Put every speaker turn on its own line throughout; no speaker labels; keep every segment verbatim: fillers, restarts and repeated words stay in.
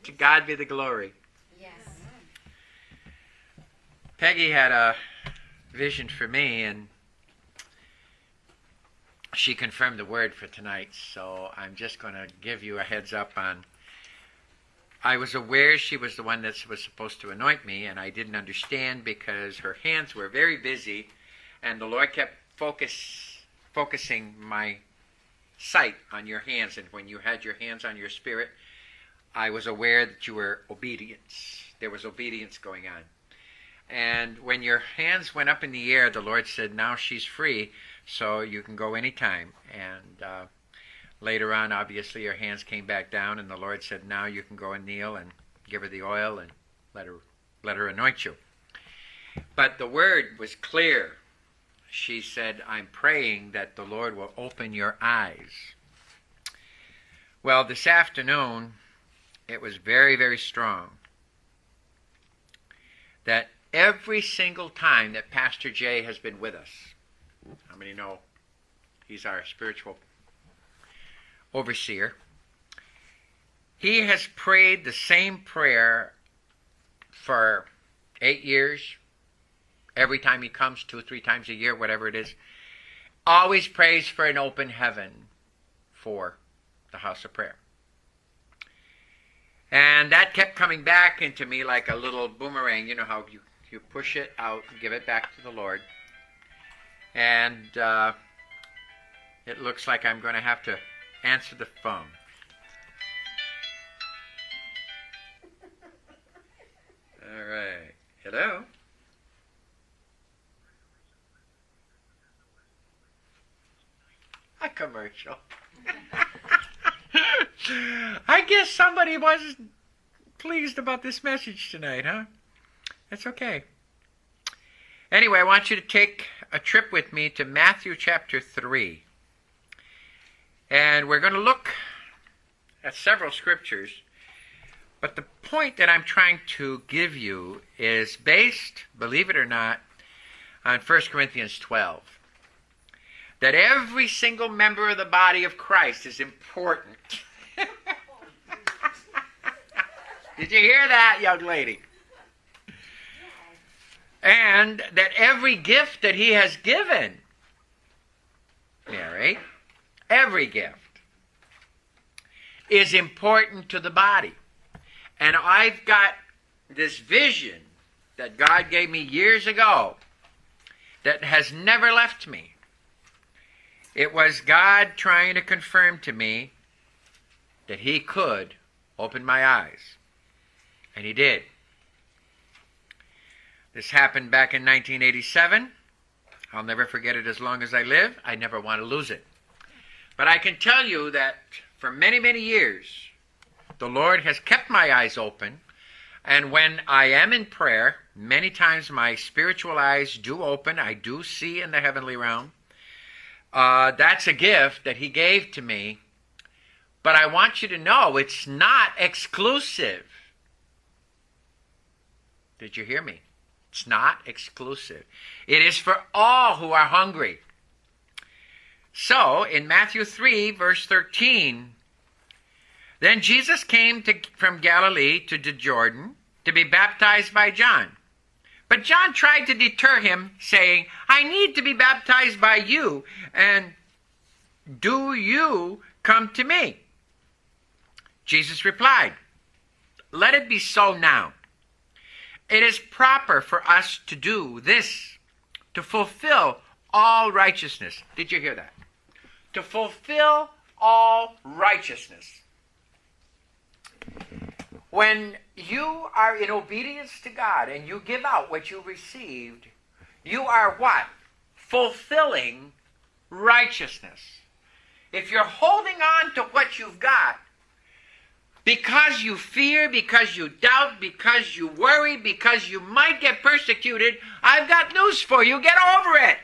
To God be the glory.
Yes.
Peggy had a vision for me, and she confirmed the word for tonight, so I'm just going to give you a heads up on. I was aware she was the one that was supposed to anoint me, and I didn't understand because her hands were very busy, and the Lord kept focus, focusing my sight on your hands, and when you had your hands on your spirit, I was aware that you were obedience. There was obedience going on. And when your hands went up in the air, the Lord said, now she's free, so you can go anytime. And uh, later on, obviously, your hands came back down, and the Lord said, now you can go and kneel and give her the oil and let her, let her anoint you. But the word was clear. She said, I'm praying that the Lord will open your eyes. Well, this afternoon, it was very, very strong that every single time that Pastor Jay has been with us, how many know he's our spiritual overseer, he has prayed the same prayer for eight years, every time he comes, two or three times a year, whatever it is, always prays for an open heaven for the house of prayer. And that kept coming back into me like a little boomerang. You know how you, you push it out and give it back to the Lord. And uh, it looks like I'm going to have to answer the phone. All right. Hello? A commercial. I guess somebody wasn't pleased about this message tonight, huh? That's okay. Anyway, I want you to take a trip with me to Matthew chapter three. And we're going to look at several scriptures. But the point that I'm trying to give you is based, believe it or not, on First Corinthians twelve. That every single member of the body of Christ is important. Did you hear that, young lady? And that every gift that he has given, Mary, every gift, is important to the body. And I've got this vision that God gave me years ago that has never left me. It was God trying to confirm to me that he could open my eyes. And he did. This happened back in nineteen eighty-seven. I'll never forget it as long as I live. I never want to lose it. But I can tell you that for many, many years, the Lord has kept my eyes open. And when I am in prayer, many times my spiritual eyes do open. I do see in the heavenly realm. Uh, that's a gift that he gave to me. But I want you to know it's not exclusive. Did you hear me? It's not exclusive. It is for all who are hungry. So, in Matthew three, verse thirteen, then Jesus came to, from Galilee to the Jordan to be baptized by John. But John tried to deter him, saying, I need to be baptized by you, and do you come to me? Jesus replied, let it be so now. It is proper for us to do this, to fulfill all righteousness. Did you hear that? To fulfill all righteousness. When you are in obedience to God and you give out what you received, you are what? Fulfilling righteousness. If you're holding on to what you've got, because you fear, because you doubt, because you worry, because you might get persecuted, I've got news for you. Get over it.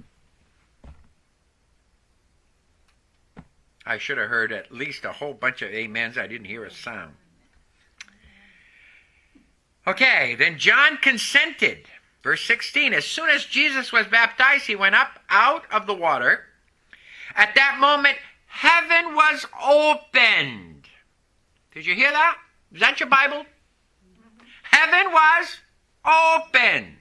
I should have heard at least a whole bunch of amens. I didn't hear a sound. Okay, then John consented. Verse sixteen, as soon as Jesus was baptized, he went up out of the water. At that moment, heaven was opened. Did you hear that? Is that your Bible? Heaven was open.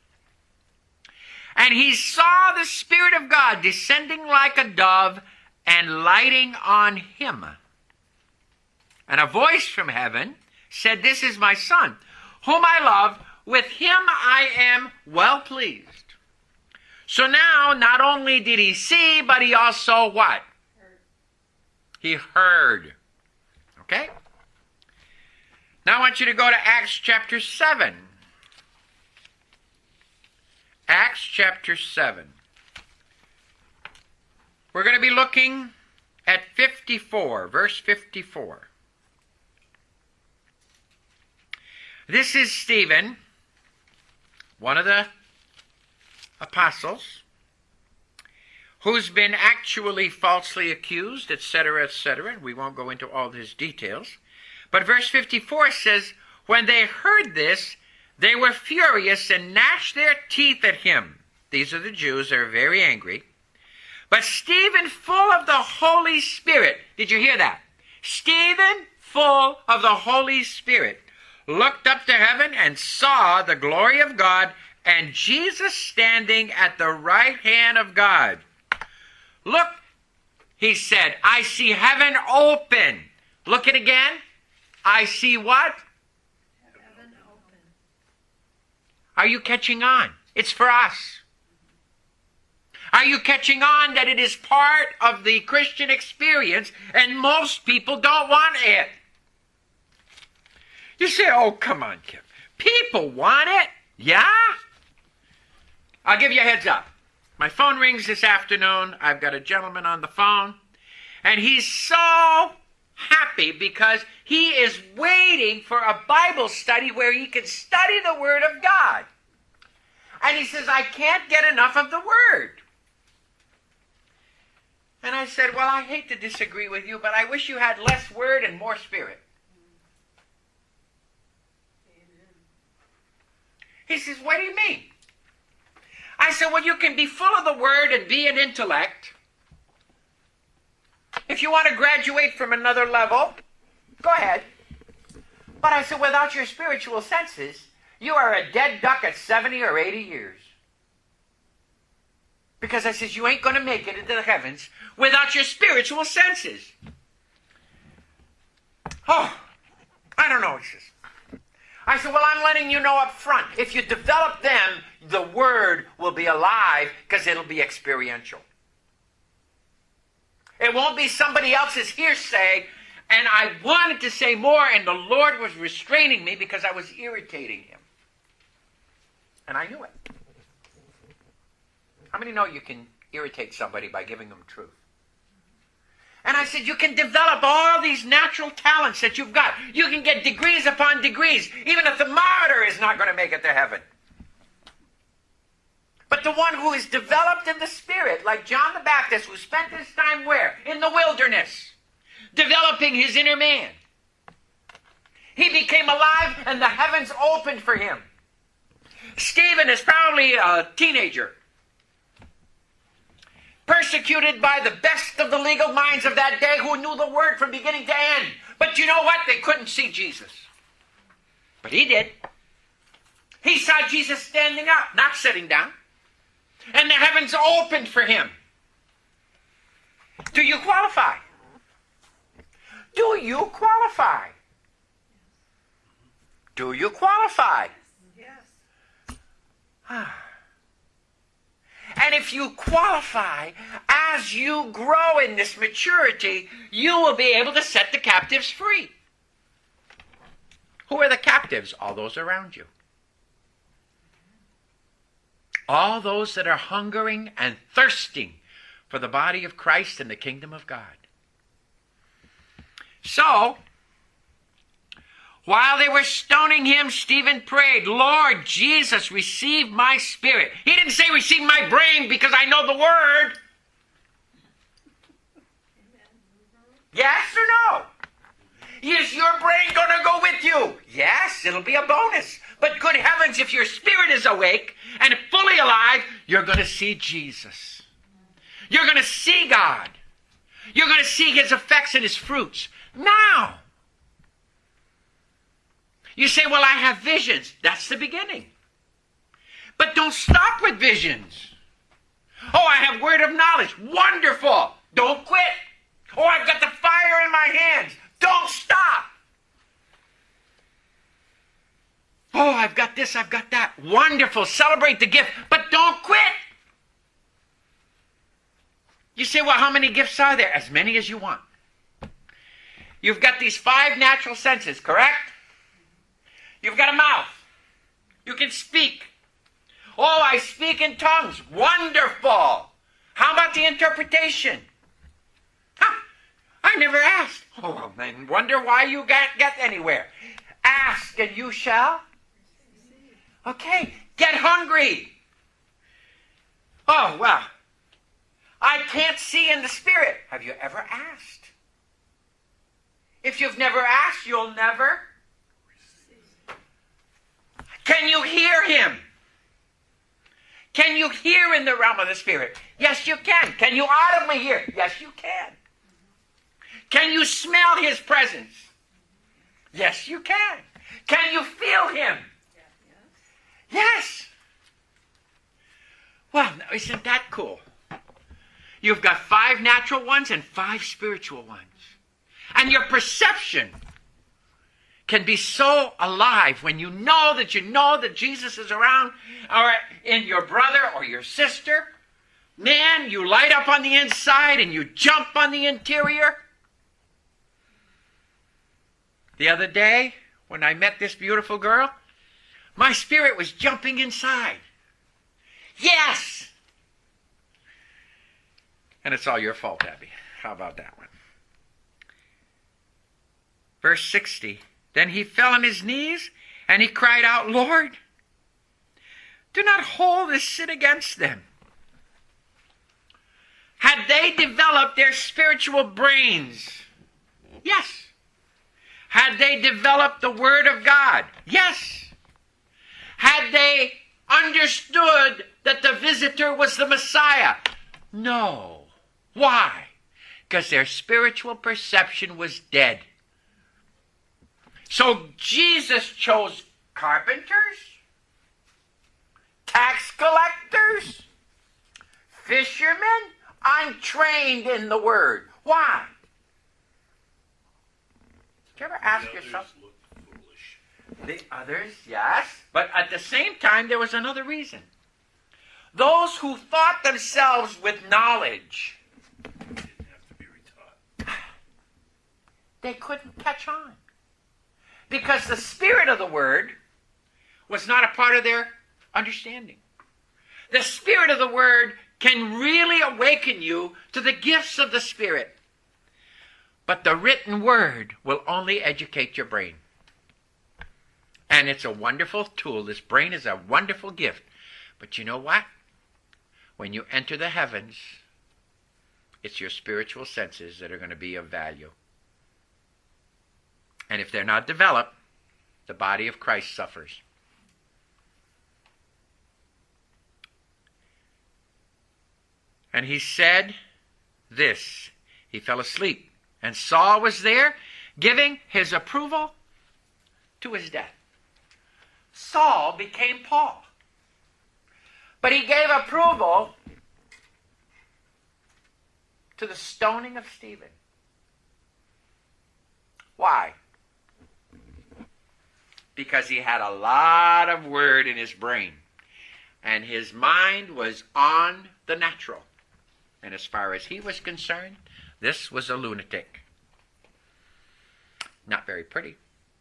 And he saw the Spirit of God descending like a dove and lighting on him. And a voice from heaven said, "This is my Son, whom I love. With him I am well pleased." So now, not only did he see, but he also what? Heard. He heard. Okay? Now I want you to go to Acts chapter seven. Acts chapter seven. We're going to be looking at fifty-four, verse fifty-four. This is Stephen, one of the apostles, who's been actually falsely accused, et cetera, et cetera. And we won't go into all his details. But verse fifty-four says, "When they heard this, they were furious and gnashed their teeth at him." These are the Jews. They're very angry. "But Stephen, full of the Holy Spirit," did you hear that? Stephen, full of the Holy Spirit, looked up to heaven and saw the glory of God and Jesus standing at the right hand of God. "Look," he said, "I see heaven open." Look it again. I see what? Heaven open. Are you catching on? It's for us. Are you catching on that it is part of the Christian experience and most people don't want it? You say, "Oh, come on, Kim. People want it." Yeah? I'll give you a heads up. My phone rings this afternoon. I've got a gentleman on the phone, and he's so happy because he is waiting for a Bible study where he can study the Word of God. And he says, "I can't get enough of the Word." And I said, "Well, I hate to disagree with you, but I wish you had less Word and more Spirit." He says, "What do you mean?" I said, "Well, you can be full of the Word and be an intellect. If you want to graduate from another level, go ahead. But," I said, "without your spiritual senses, you are a dead duck at seventy or eighty years. Because," I says, "you ain't going to make it into the heavens without your spiritual senses." "Oh, I don't know," he says. I said, "Well, I'm letting you know up front. If you develop them, the Word will be alive because it'll be experiential. It won't be somebody else's hearsay." And I wanted to say more, and the Lord was restraining me because I was irritating him. And I knew it. How many know you can irritate somebody by giving them truth? And I said, "You can develop all these natural talents that you've got. You can get degrees upon degrees. Even a thermometer is not going to make it to heaven. But the one who is developed in the Spirit, like John the Baptist, who spent his time where? In the wilderness, developing his inner man. He became alive and the heavens opened for him. Stephen is probably a teenager, persecuted by the best of the legal minds of that day who knew the Word from beginning to end. But you know what? They couldn't see Jesus. But he did. He saw Jesus standing up, not sitting down. And the heavens opened for him. Do you qualify? Do you qualify? Do you qualify? Yes. And if you qualify, as you grow in this maturity, you will be able to set the captives free. Who are the captives? All those around you. All those that are hungering and thirsting for the body of Christ and the kingdom of God. So, while they were stoning him, Stephen prayed, "Lord Jesus, receive my spirit." He didn't say receive my brain because I know the Word. Yes or no? Is your brain going to go with you? Yes, it'll be a bonus. But good heavens, if your spirit is awake and fully alive, you're going to see Jesus. You're going to see God. You're going to see his effects and his fruits. Now, You say, well, I have visions. That's the beginning. But don't stop with visions. Oh, I have word of knowledge. Wonderful. Don't quit. Oh, I've got the fire in my hands. Don't stop. Oh, I've got this, I've got that. Wonderful. Celebrate the gift, but don't quit. You say, well, how many gifts are there? As many as you want. You've got these five natural senses, correct? You've got a mouth. You can speak. Oh, I speak in tongues. Wonderful. How about the interpretation? Huh, I never asked. Oh, well, then wonder why you can't get anywhere. Ask and you shall. Okay, get hungry. Oh, well, I can't see in the spirit. Have you ever asked? If you've never asked, you'll never. Can you hear him? Can you hear in the realm of the spirit? Yes, you can. Can you audibly hear? Yes, you can. Can you smell his presence? Yes, you can. Can you feel him? Yes. Well, isn't that cool? You've got five natural ones and five spiritual ones. And your perception can be so alive when you know that you know that Jesus is around, or in your brother or your sister. Man, you light up on the inside and you jump on the interior. The other day, when I met this beautiful girl, my spirit was jumping inside. Yes! And it's all your fault, Abby. How about that one? Verse sixty. Then he fell on his knees and he cried out, Lord, do not hold this sin against them. Had they developed their spiritual brains? Yes. Had they developed the Word of God? Yes. Had they understood that the visitor was the Messiah? No. Why? Because their spiritual perception was dead. So Jesus chose carpenters, tax collectors, fishermen, untrained in the Word. Why? Did you ever ask
the
yourself?
Others looked foolish.
The others, yes. But at the same time, there was another reason. Those who thought themselves with knowledge,
Didn't have to be retaught.
they couldn't catch on. Because the spirit of the Word was not a part of their understanding. The spirit of the Word can really awaken you to the gifts of the Spirit. But the written Word will only educate your brain. And it's a wonderful tool. This brain is a wonderful gift. But you know what? When you enter the heavens, it's your spiritual senses that are going to be of value. And if they're not developed, the body of Christ suffers. And he said this. He fell asleep. And Saul was there, giving his approval to his death. Saul became Paul. But he gave approval to the stoning of Stephen. Why? Because he had a lot of word in his brain. And his mind was on the natural. And as far as he was concerned, this was a lunatic. Not very pretty.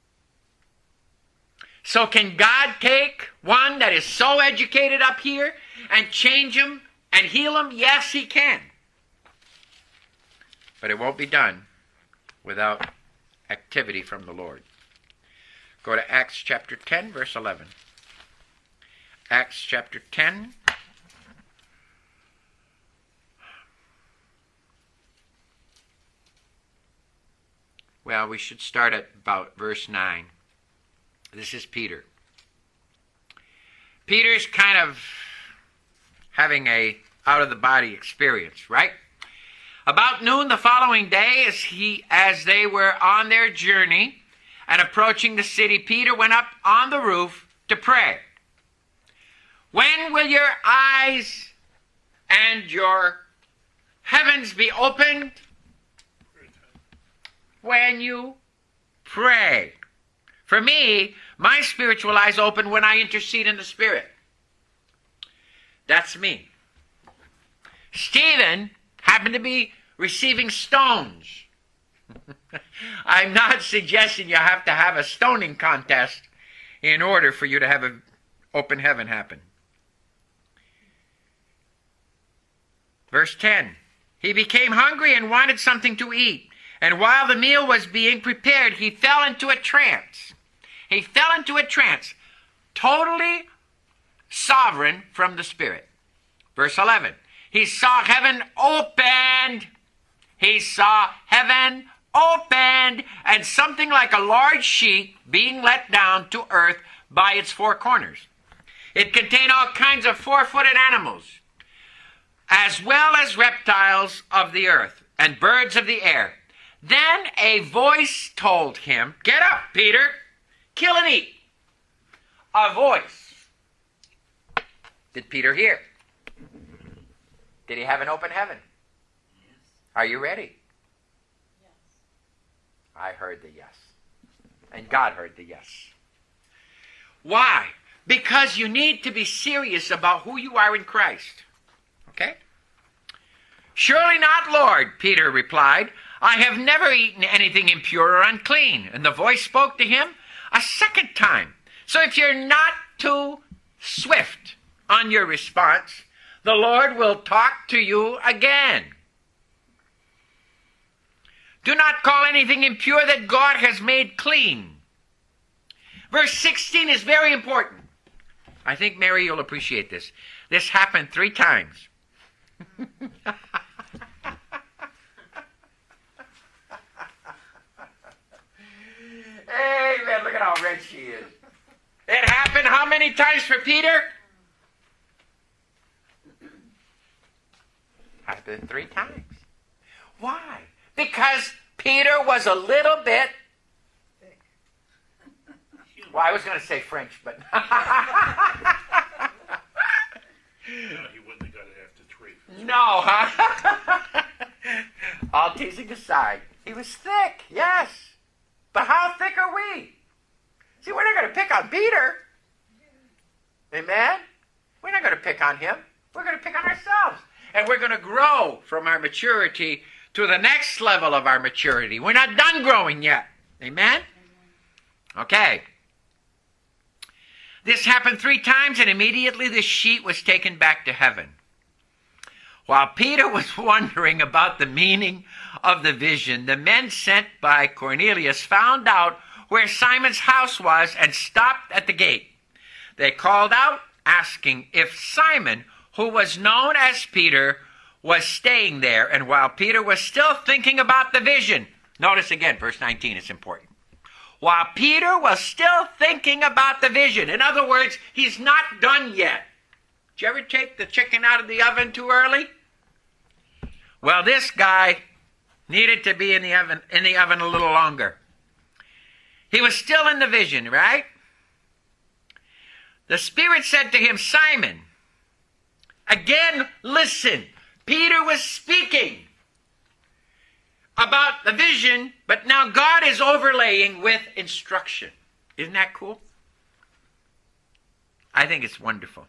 So can God take one that is so educated up here and change him and heal him? Yes, he can. But it won't be done without activity from the Lord. Go to Acts chapter ten, verse eleven. Acts chapter ten. Well, we should start at about verse nine. This is Peter. Peter's kind of having a out-of-the-body experience, right? About noon the following day, as he, as they were on their journey, and approaching the city, Peter went up on the roof to pray. When will your eyes and your heavens be opened? When you pray. For me, my spiritual eyes open when I intercede in the Spirit. That's me. Stephen happened to be receiving stones. I'm not suggesting you have to have a stoning contest in order for you to have an open heaven happen. Verse ten. He became hungry and wanted something to eat. And while the meal was being prepared, he fell into a trance. He fell into a trance, totally sovereign from the Spirit. Verse eleven. He saw heaven opened. He saw heaven opened, and something like a large sheet being let down to earth by its four corners. It contained all kinds of four-footed animals, as well as reptiles of the earth and birds of the air. Then a voice told him, "Get up, Peter, kill and eat." A voice. Did Peter hear? Did he have an open heaven?
Yes.
Are you ready?
Yes.
I heard the yes. And God heard the yes. Why? Because you need to be serious about who you are in Christ. Okay? "Surely not, Lord," Peter replied. "I have never eaten anything impure or unclean." And the voice spoke to him a second time. So if you're not too swift on your response, the Lord will talk to you again. "Do not call anything impure that God has made clean." Verse sixteen is very important. I think, Mary, you'll appreciate this. This happened three times. Amen. Look at how red she is. It happened how many times for Peter? Happened three times. Why? Because Peter was a little bit... Well, I was going to say French, but...
No, he wouldn't have got it after three.
No, huh? All teasing aside, he was thick, yes. But how thick are we? See, we're not going to pick on Peter. Amen? We're not going to pick on him. We're going to pick on ourselves. And we're going to grow from our maturity to the next level of our maturity. We're not done growing yet. Amen? Okay. This happened three times, and immediately the sheet was taken back to heaven. While Peter was wondering about the meaning of the vision, the men sent by Cornelius found out where Simon's house was and stopped at the gate. They called out, asking if Simon, who was known as Peter, was staying there. And while Peter was still thinking about the vision, notice again, verse nineteen, it's important. While Peter was still thinking about the vision, in other words, he's not done yet. Did you ever take the chicken out of the oven too early? Well, this guy needed to be in the oven, in the oven a little longer. He was still in the vision, right? The Spirit said to him, "Simon," again, listen. Peter was speaking about the vision, but now God is overlaying with instruction. Isn't that cool? I think it's wonderful.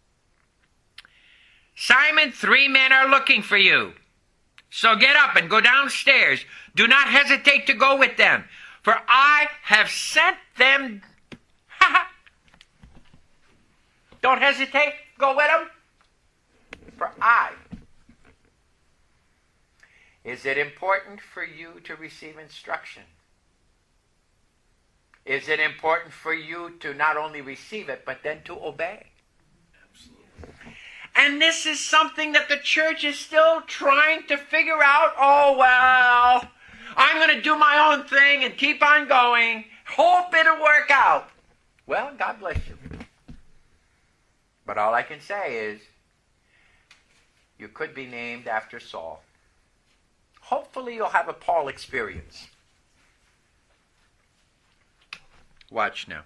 "Simon, three men are looking for you. So get up and go downstairs. Do not hesitate to go with them, for I have sent them." Don't hesitate. Go with them. For I. Is it important for you to receive instruction? Is it important for you to not only receive it, but then to obey?
Absolutely.
And this is something that the church is still trying to figure out. Oh, well, I'm going to do my own thing and keep on going. Hope it'll work out. Well, God bless you. But all I can say is, you could be named after Saul. Hopefully you'll have a Paul experience. Watch now.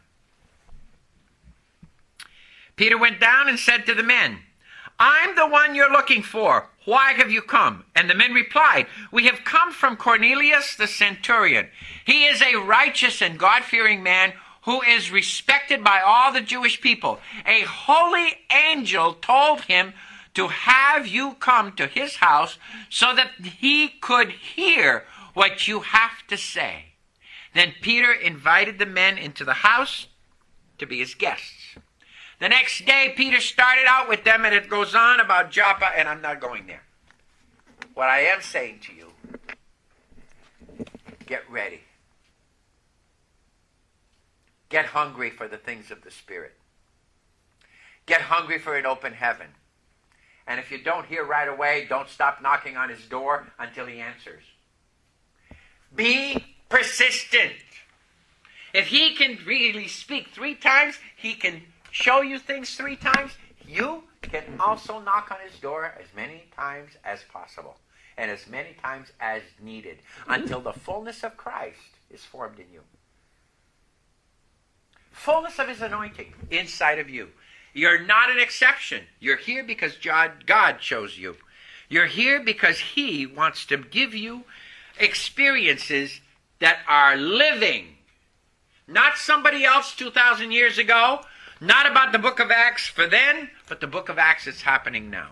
Peter went down and said to the men, I'm the one you're looking for. Why have you come? And the men replied, We have come from Cornelius the centurion. He is a righteous and God-fearing man who is respected by all the Jewish people. A holy angel told him to have you come to his house so that he could hear what you have to say. Then Peter invited the men into the house to be his guests. The next day, Peter started out with them, and it goes on about Joppa, and I'm not going there. What I am saying to you, get ready. Get hungry for the things of the Spirit. Get hungry for an open heaven. And if you don't hear right away, don't stop knocking on his door until he answers. Be persistent. If he can really speak three times, he can show you things three times, you can also knock on his door as many times as possible and as many times as needed until the fullness of Christ is formed in you. Fullness of his anointing inside of you. You're not an exception. You're here because God chose you. You're here because he wants to give you experiences that are living. Not somebody else two thousand years ago. Not about the book of Acts for then, but the book of Acts is happening now.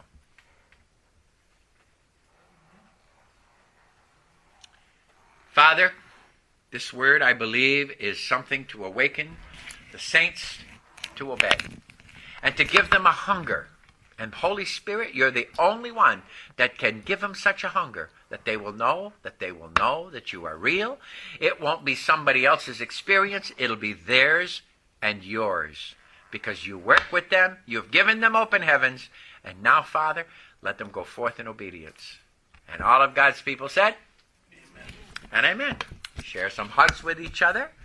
Father, this word, I believe, is something to awaken the saints to obey and to give them a hunger. And Holy Spirit, you're the only one that can give them such a hunger that they will know, that they will know that you are real. It won't be somebody else's experience. It'll be theirs and yours. Because you work with them, you've given them open heavens, and now, Father, let them go forth in obedience. And all of God's people said, Amen. And amen. Share some hugs with each other.